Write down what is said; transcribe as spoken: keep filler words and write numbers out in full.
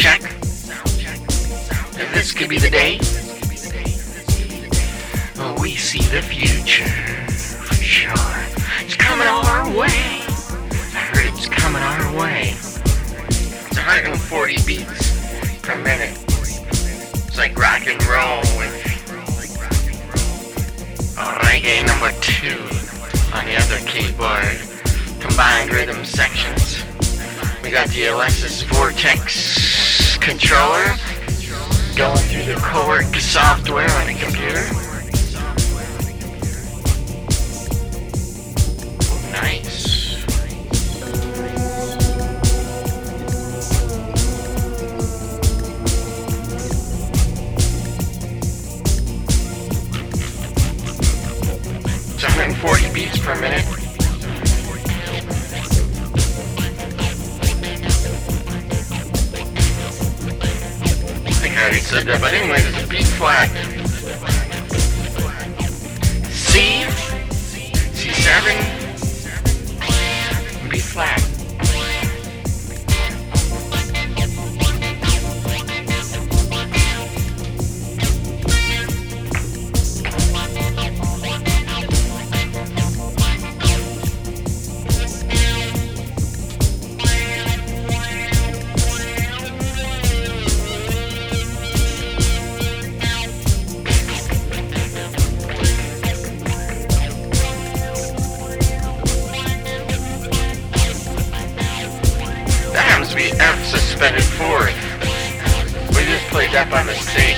check. And this could be the day. Oh, we see the future for sure. It's coming our way. I heard it's coming our way. It's one hundred forty beats per minute. It's like rock and roll with reggae number two on the other keyboard. Combined rhythm sections. We got the Alexis Vortex controller going through the Cowork software on the computer. Nice. It's one hundred forty beats per minute. I already said that, but anyway, it's a B flat. C, C seven, B flat. That happens to be F suspended fourth. We just played that by mistake.